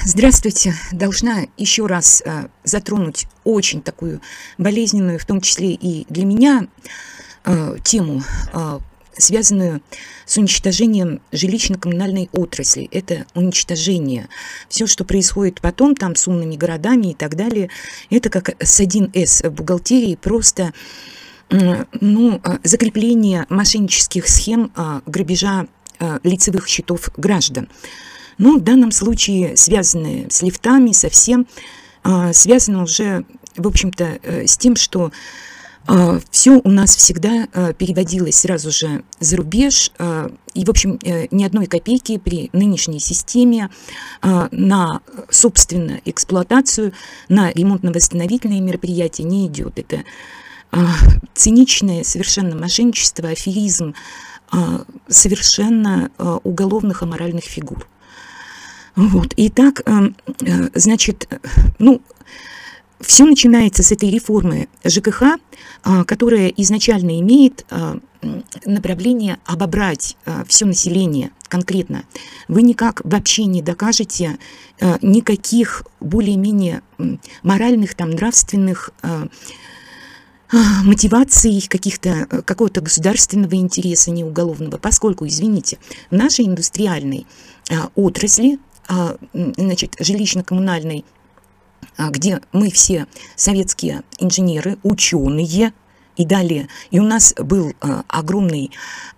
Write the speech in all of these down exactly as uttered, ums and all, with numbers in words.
Здравствуйте. Должна еще раз э, затронуть очень такую болезненную, в том числе и для меня, э, тему, э, связанную с уничтожением жилищно-коммунальной отрасли. Это уничтожение. Все, что происходит потом там с умными городами и так далее, это как с один эс в бухгалтерии, просто э, ну, э, закрепление мошеннических схем э, грабежа э, лицевых счетов граждан. Ну, в данном случае связаны с лифтами, совсем э, связано уже, в общем-то, э, с тем, что э, все у нас всегда э, переводилось сразу же за рубеж, э, и, в общем, э, ни одной копейки при нынешней системе э, на, собственно, эксплуатацию, на ремонтно-восстановительные мероприятия не идет. Это э, циничное совершенно мошенничество, аферизм э, совершенно э, уголовных аморальных фигур. Вот, итак, значит, ну, все начинается с этой реформы ЖКХ, которая изначально имеет направление обобрать все население конкретно. Вы никак вообще не докажете никаких более-менее моральных, там, нравственных мотиваций, каких-то, какого-то государственного интереса, не уголовного, поскольку, извините, в нашей индустриальной отрасли, значит, жилищно-коммунальной, где мы все советские инженеры, ученые и далее. И у нас был огромный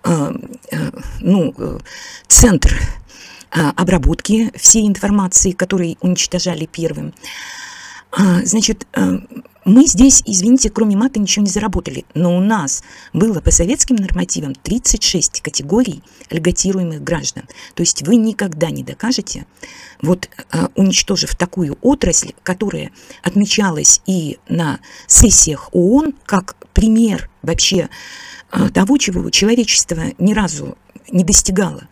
ну, центр обработки всей информации, который уничтожали первым. Значит, мы здесь, извините, кроме мата ничего не заработали, но у нас было по советским нормативам тридцать шесть категорий льготируемых граждан. То есть вы никогда не докажете, вот уничтожив такую отрасль, которая отмечалась и на сессиях ООН, как пример вообще того, чего человечество ни разу не достигало.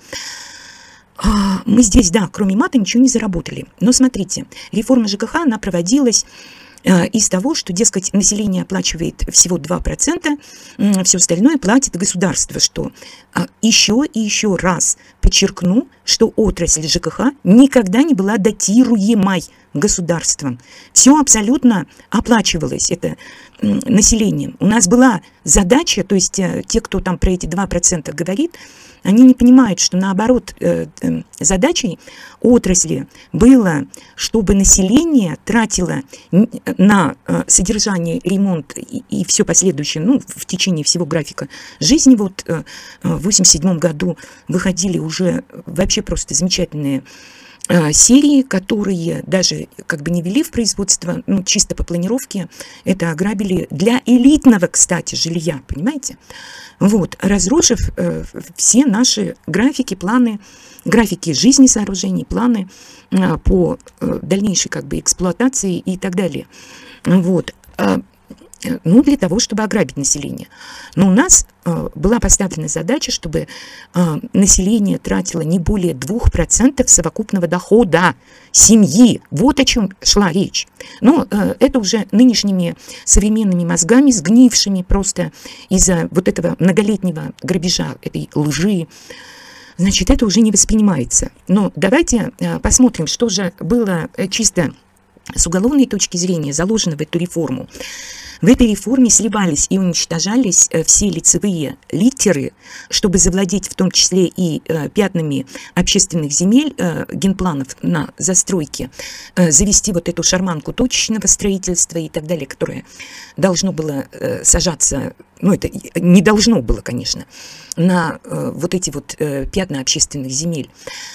Мы здесь, да, кроме мата ничего не заработали. Но смотрите, реформа ЖКХ, она проводилась из того, что, дескать, население оплачивает всего два процента, все остальное платит государство, что еще и еще раз подчеркну, что отрасль ЖКХ никогда не была датируемой государством. Все абсолютно оплачивалось, это населением. У нас была задача, то есть те, кто там про эти два процента говорит, они не понимают, что наоборот задачей отрасли было, чтобы население тратило на содержание, ремонт и, и все последующее, ну, в течение всего графика жизни. Вот в восемьдесят седьмом году выходили уже вообще просто замечательные серии, которые даже как бы не ввели в производство, ну, чисто по планировке, это ограбили для элитного, кстати, жилья, понимаете? Вот, разрушив э, все наши графики, планы, графики жизни сооружений, планы э, по э, дальнейшей как бы эксплуатации и так далее. Вот. Ну, для того, чтобы ограбить население. Но у нас э, была поставлена задача, чтобы э, население тратило не более двух процентов совокупного дохода семьи. Вот о чем шла речь. Но э, это уже нынешними современными мозгами, сгнившими просто из-за вот этого многолетнего грабежа, этой лжи, значит, это уже не воспринимается. Но давайте э, посмотрим, что же было чисто с уголовной точки зрения заложено в эту реформу. В этой реформе сливались и уничтожались все лицевые литеры, чтобы завладеть в том числе и э, пятнами общественных земель, э, генпланов на застройке, э, завести вот эту шарманку точечного строительства и так далее, которое должно было э, сажаться, ну это не должно было, конечно, на э, вот эти вот э, пятна общественных земель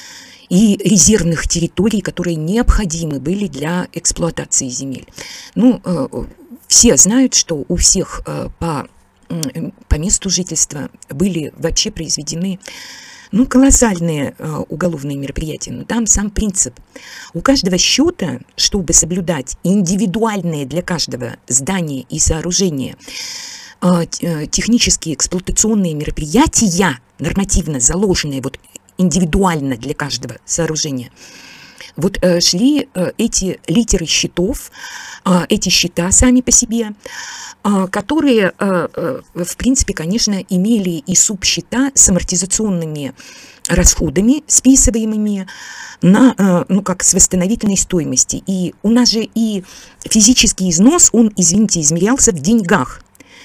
и резервных территорий, которые необходимы были для эксплуатации земель. Ну, э, все знают, что у всех э, по, э, по месту жительства были вообще произведены ну, колоссальные э, уголовные мероприятия. Но там сам принцип. У каждого счета, чтобы соблюдать индивидуальные для каждого здания и сооружения э, э, технические эксплуатационные мероприятия, нормативно заложенные вот индивидуально для каждого сооружения, вот э, шли э, эти литеры счетов, э, эти счета сами по себе, э, которые, э, э, в принципе, конечно, имели и субсчета с амортизационными расходами, списываемыми на, э, ну, как с восстановительной стоимости. И у нас же и физический износ, он, извините, измерялся в деньгах.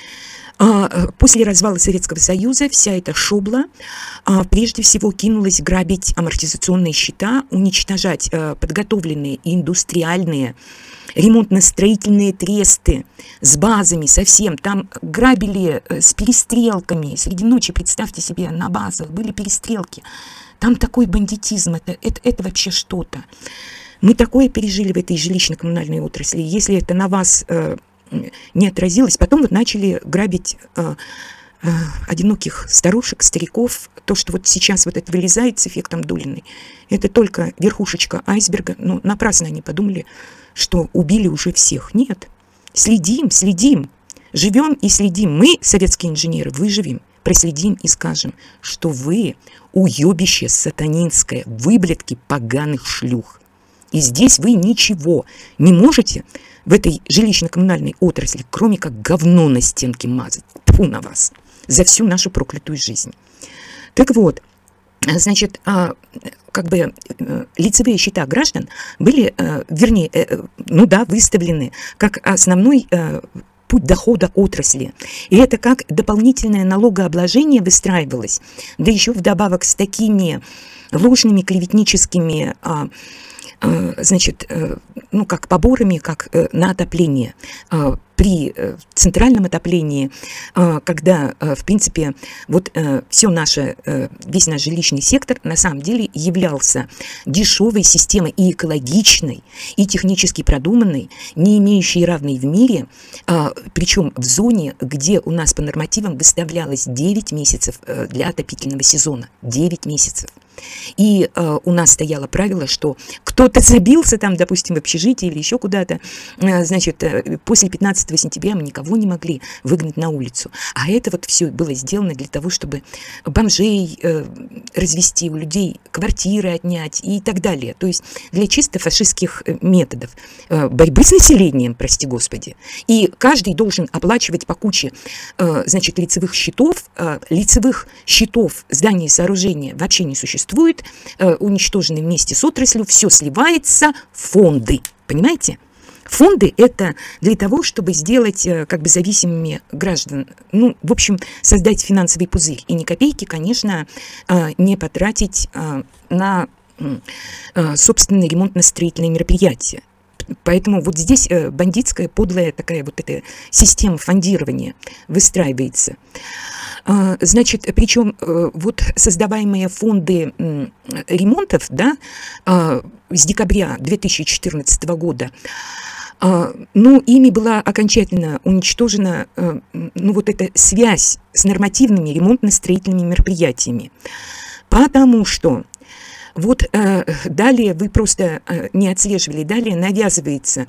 После развала Советского Союза вся эта шобла прежде всего кинулась грабить амортизационные счета, уничтожать подготовленные индустриальные ремонтно-строительные тресты с базами совсем. Там грабили с перестрелками. Среди ночи, представьте себе, на базах были перестрелки. Там такой бандитизм, это, это, это вообще что-то. Мы такое пережили в этой жилищно-коммунальной отрасли. Если это на вас не отразилось. Потом вот начали грабить э, э, одиноких старушек, стариков. То, что вот сейчас вот это вылезает с эффектом Дулиной, это только верхушечка айсберга. Но напрасно они подумали, что убили уже всех. Нет. Следим, следим. Живем и следим. Мы, советские инженеры, выживем, проследим и скажем, что вы уебище сатанинское, выблядки поганых шлюх. И здесь вы ничего не можете в этой жилищно-коммунальной отрасли, кроме как говно на стенке мазать. Тьфу на вас за всю нашу проклятую жизнь. Так вот, значит, как бы лицевые счета граждан были, вернее, ну да, выставлены как основной путь дохода отрасли. И это как дополнительное налогообложение выстраивалось, да еще вдобавок с такими ложными клеветническими значит, ну, как поборами, как на отопление. При центральном отоплении, когда, в принципе, вот все наше, весь наш жилищный сектор на самом деле являлся дешевой системой и экологичной, и технически продуманной, не имеющей равной в мире, причем в зоне, где у нас по нормативам выставлялось девять месяцев для отопительного сезона. девять месяцев. И э, у нас стояло правило, что кто-то забился там, допустим, в общежитии или еще куда-то, э, значит, э, после пятнадцатого сентября мы никого не могли выгнать на улицу. А это вот все было сделано для того, чтобы бомжей э, развести, у людей квартиры отнять и так далее. То есть для чисто фашистских методов э, борьбы с населением, прости господи. И каждый должен оплачивать по куче, э, значит, лицевых счетов. Э, лицевых счетов здания и сооружения вообще не существует. Существует, э, уничтоженные вместе с отраслью, все сливается в фонды. Понимаете? Фонды – это для того, чтобы сделать э, как бы зависимыми граждан. Ну, в общем, создать финансовый пузырь. И ни копейки, конечно, э, не потратить э, на э, собственные ремонтно-строительные мероприятия. Поэтому вот здесь э, бандитская, подлая такая вот эта система фондирования выстраивается. Значит, причем вот создаваемые фонды ремонтов, да, с декабря две тысячи четырнадцатого года, ну, ими была окончательно уничтожена, ну, вот эта связь с нормативными ремонтно-строительными мероприятиями. Потому что вот далее вы просто не отслеживали, далее навязывается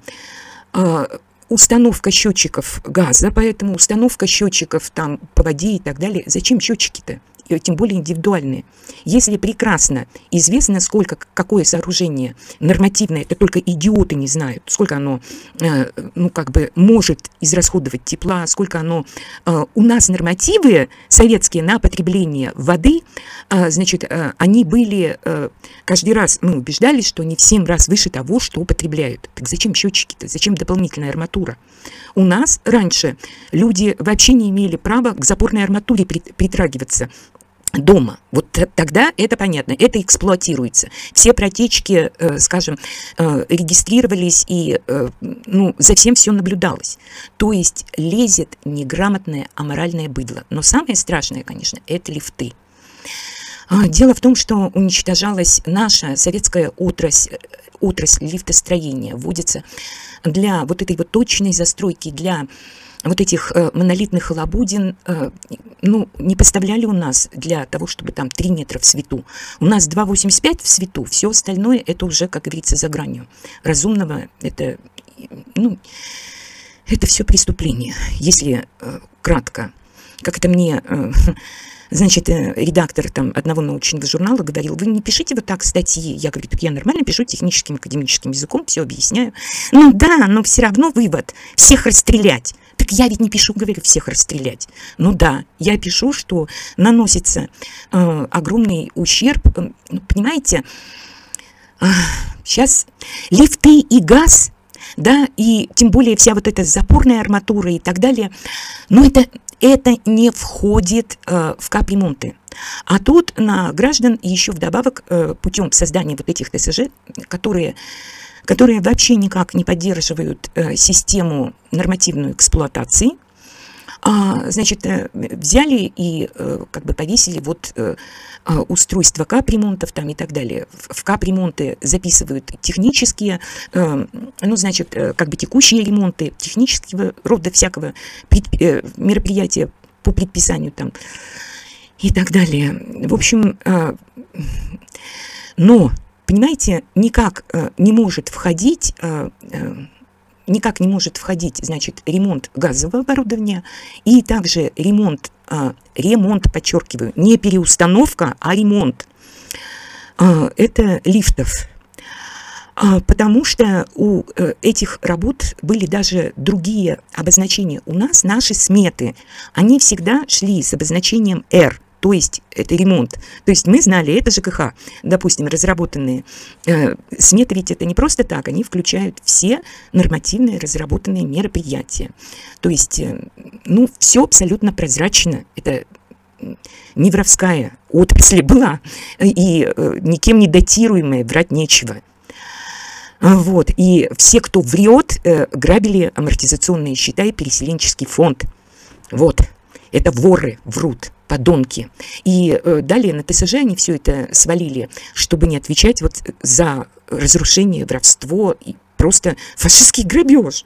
установка счетчиков газа, поэтому установка счетчиков там по воде и так далее. Зачем счетчики-то? И тем более индивидуальные. Если прекрасно известно, сколько, какое сооружение нормативное, это только идиоты не знают, сколько оно, э, ну, как бы, может израсходовать тепла, сколько оно... Э, у нас нормативы советские на потребление воды, э, значит, э, они были... Э, каждый раз мы убеждались, что они в семь раз выше того, что употребляют. Так зачем счетчики-то? Зачем дополнительная арматура? У нас раньше люди вообще не имели права к запорной арматуре притрагиваться дома. Вот тогда это понятно, это эксплуатируется. Все протечки, э, скажем, э, регистрировались и э, ну, за всем все наблюдалось. То есть лезет неграмотное аморальное быдло. Но самое страшное, конечно, это лифты. Дело в том, что уничтожалась наша советская отрасль, отрасль лифтостроения. Вводится для вот этой вот точной застройки, для вот этих э, монолитных халабудин, э, ну, не поставляли у нас для того, чтобы там три метра в свету. У нас два восемьдесят пять в свету, все остальное это уже, как говорится, за гранью разумного. Это, ну, это все преступление, если э, кратко. Как это мне... Э, Значит, редактор там одного научного журнала говорил: вы не пишите вот так статьи. Я говорю: так я нормально пишу техническим, академическим языком, все объясняю. Ну да, но все равно вывод: всех расстрелять. Так я ведь не пишу, говорю, всех расстрелять. Ну да, я пишу, что наносится э, огромный ущерб. Э, ну, понимаете, э, сейчас лифты и газ, да, и тем более вся вот эта запорная арматура и так далее, но это, это не входит э, в капремонты. А тут на граждан еще вдобавок э, путем создания вот этих ТСЖ, которые... которые вообще никак не поддерживают э, систему нормативной эксплуатации, а, значит, э, взяли и э, как бы повесили вот э, э, устройство капремонтов там и так далее. В, в капремонты записывают технические, э, ну, значит, э, как бы текущие ремонты, технического рода всякого пред, э, мероприятия по предписанию там и так далее. В общем, э, но... Понимаете, никак э, не может входить, э, э, никак не может входить, значит, ремонт газового оборудования и также ремонт, э, ремонт, подчеркиваю, не переустановка, а ремонт. Э, это лифтов. Э, потому что у э, этих работ были даже другие обозначения. У нас наши сметы, они всегда шли с обозначением R. То есть это ремонт. То есть мы знали, это ЖКХ, допустим, разработанные э, сметы, ведь это не просто так, они включают все нормативные разработанные мероприятия. То есть, э, ну, все абсолютно прозрачно. Это не воровская отрасль была, и э, никем не датируемая, врать нечего. Вот, и все, кто врет, э, грабили амортизационные счета и переселенческий фонд. Вот, это воры врут. Подонки. И э, далее на ТСЖ они все это свалили, чтобы не отвечать вот за разрушение, воровство и просто фашистский грабеж.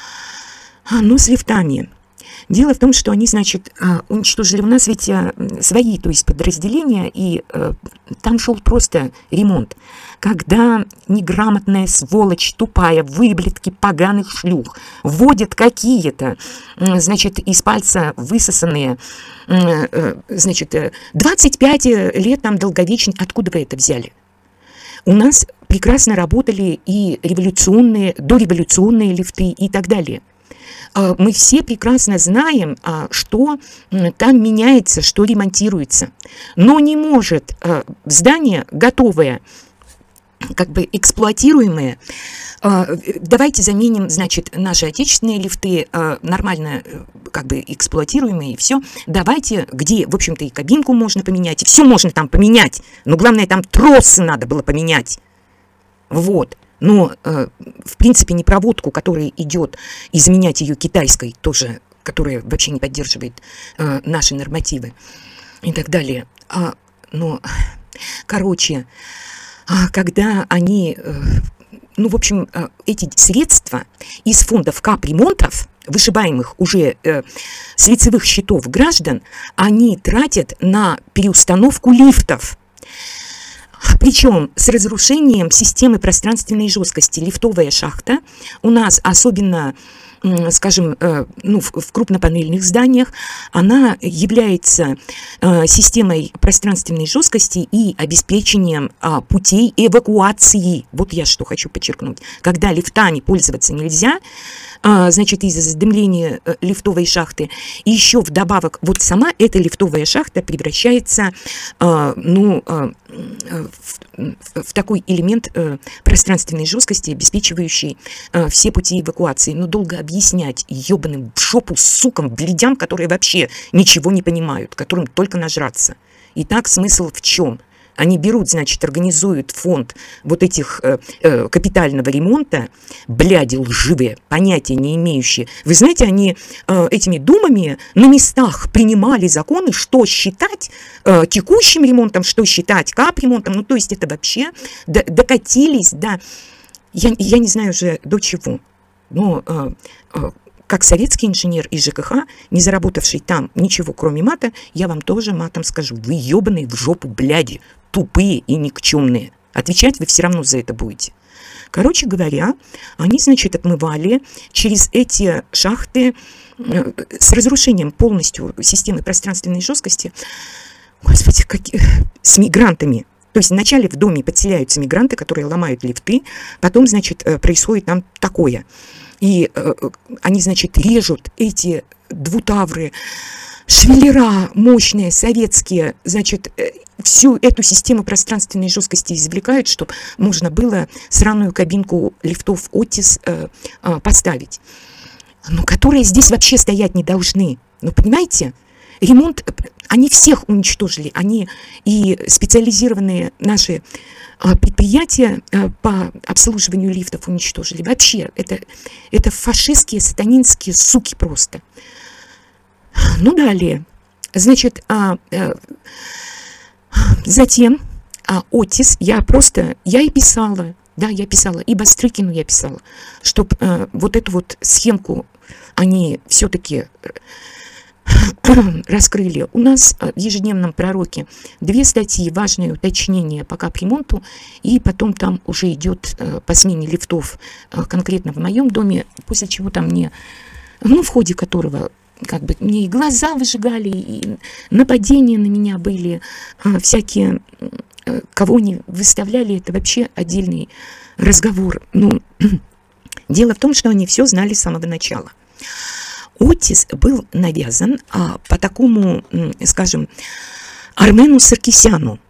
А, ну, с лифтами. Дело в том, что они, значит, уничтожили у нас ведь свои, то есть подразделения, и э, там шел просто ремонт. Когда неграмотная сволочь, тупая, выблядки поганых шлюх вводят какие-то, значит, из пальца высосанные, э, значит, двадцать пять лет там долговечный, откуда вы это взяли? У нас прекрасно работали и революционные, дореволюционные лифты и так далее. Мы все прекрасно знаем, что там меняется, что ремонтируется. Но не может здание готовое, как бы эксплуатируемое. Давайте заменим, значит, наши отечественные лифты нормально как бы эксплуатируемые, и все. Давайте, где, в общем-то, и кабинку можно поменять, и все можно там поменять. Но главное, там тросы надо было поменять. Вот. Но, э, в принципе, не проводку, которая идет, и заменять ее китайской, тоже, которая вообще не поддерживает э, наши нормативы и так далее. А, но, короче, а, когда они, э, ну, в общем, э, эти средства из фондов капремонтов, вышибаемых уже э, с лицевых счетов граждан, они тратят на переустановку лифтов. Причем с разрушением системы пространственной жесткости. Лифтовая шахта у нас, особенно, скажем, ну, в крупнопанельных зданиях, она является системой пространственной жесткости и обеспечением путей эвакуации. Вот я что хочу подчеркнуть. Когда лифтами пользоваться нельзя, значит, из-за задымления лифтовой шахты, и еще вдобавок, вот сама эта лифтовая шахта превращается, ну, в, в такой элемент пространственной жесткости, обеспечивающий все пути эвакуации. Но долго объяснять ебаным в жопу сукам, блядям, которые вообще ничего не понимают, которым только нажраться. Итак, смысл в чем? Они берут, значит, организуют фонд вот этих э, э, капитального ремонта, бляди лживые, понятия не имеющие. Вы знаете, они э, этими думами на местах принимали законы, что считать э, текущим ремонтом, что считать капремонтом. Ну, то есть это вообще до, докатились до, я, я не знаю уже до чего, но э, э, как советский инженер из ЖКХ, не заработавший там ничего, кроме мата, я вам тоже матом скажу: вы ебаные в жопу бляди, тупые и никчемные. Отвечать вы все равно за это будете. Короче говоря, они, значит, отмывали через эти шахты с разрушением полностью системы пространственной жесткости. Господи, какие... с мигрантами. То есть вначале в доме подселяются мигранты, которые ломают лифты, потом, значит, происходит там такое. И э, они, значит, режут эти двутавры, швеллера мощные, советские, значит, всю эту систему пространственной жесткости извлекают, чтобы можно было сраную кабинку лифтов Otis э, э, поставить. Ну, которые здесь вообще стоять не должны. Ну, понимаете? Ремонт, они всех уничтожили. Они и специализированные наши э, предприятия э, по обслуживанию лифтов уничтожили. Вообще, это, это фашистские, сатанинские суки просто. Ну, далее. Значит, а, а, затем а, Otis, я просто, я и писала, да, я писала, и Бастрыкину я писала, чтобы а, вот эту вот схемку они все-таки раскрыли. У нас в ежедневном пророке две статьи, важные уточнения по капремонту, и потом там уже идет а, по смене лифтов, а, конкретно в моем доме, после чего там мне, ну, в ходе которого как бы мне и глаза выжигали, и нападения на меня были, а, всякие, а, кого не выставляли, это вообще отдельный разговор. Ну, дело в том, что они все знали с самого начала. Otis был навязан а, по такому, скажем, Армену Саркисяну.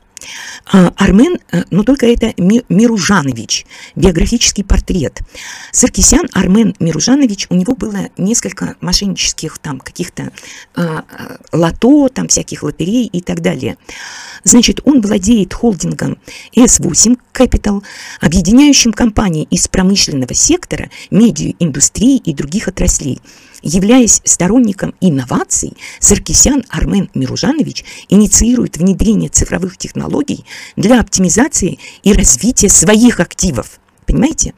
Армен, но только это Миружанович, биографический портрет. Саркисян Армен Миружанович, у него было несколько мошеннических там каких-то а, лото, там всяких лотерей и так далее. Значит, он владеет холдингом эс восемь Capital, объединяющим компании из промышленного сектора, медиаиндустрии и других отраслей. Являясь сторонником инноваций, Саркисян Армен Миружанович инициирует внедрение цифровых технологий для оптимизации и развития своих активов. Понимаете?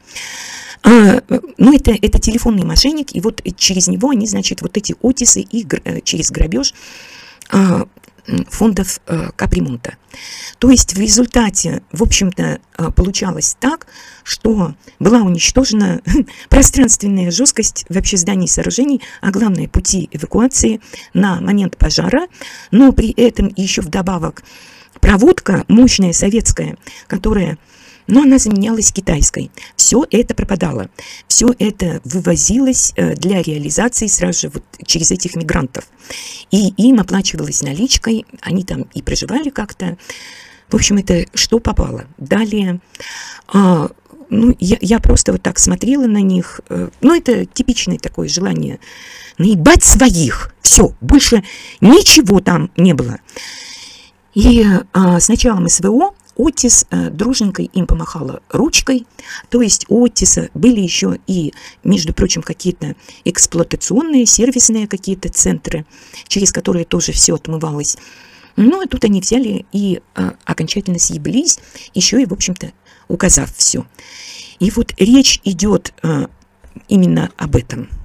А, ну, это, это телефонный мошенник, и вот через него они, значит, вот эти Отисы и гр- через грабеж а, фондов а, капремонта. То есть в результате, в общем-то, получалось так, что была уничтожена пространственная жесткость вообще зданий и сооружений, а главное пути эвакуации на момент пожара, но при этом еще вдобавок проводка мощная советская, которая, но она заменялась китайской. Все это пропадало. Все это вывозилось для реализации сразу же вот через этих мигрантов. И им оплачивалось наличкой, они там и проживали как-то. В общем, это что попало. Далее, а, ну, я, я просто вот так смотрела на них. Ну, это типичное такое желание наебать своих. Все, больше ничего там не было. И а, с началом СВО Otis а, друженькой им помахала ручкой. То есть у Otis были еще и, между прочим, какие-то эксплуатационные, сервисные какие-то центры, через которые тоже все отмывалось. Ну, а тут они взяли и а, окончательно съеблись, еще и, в общем-то, указав все. И вот речь идет а, именно об этом.